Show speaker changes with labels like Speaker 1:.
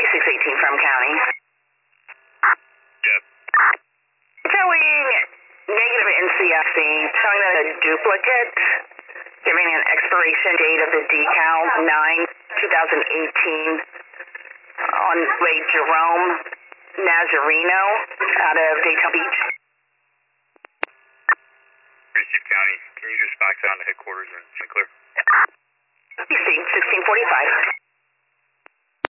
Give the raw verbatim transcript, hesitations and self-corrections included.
Speaker 1: six eighteen from county.
Speaker 2: Yep.
Speaker 1: Showing negative N C F C, showing that a duplicate, giving an expiration date of the decal nine twenty eighteen on way Jerome Nazareno out of Daytona Beach.
Speaker 2: Receive County, can you just box out to headquarters in Sinclair?
Speaker 1: B C sixteen forty-five.